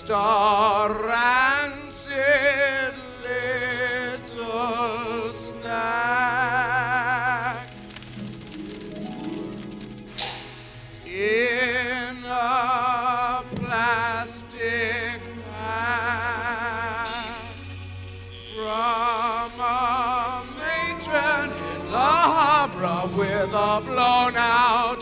just a rancid little snack in a plastic bag from a matron in La Habra with a blown out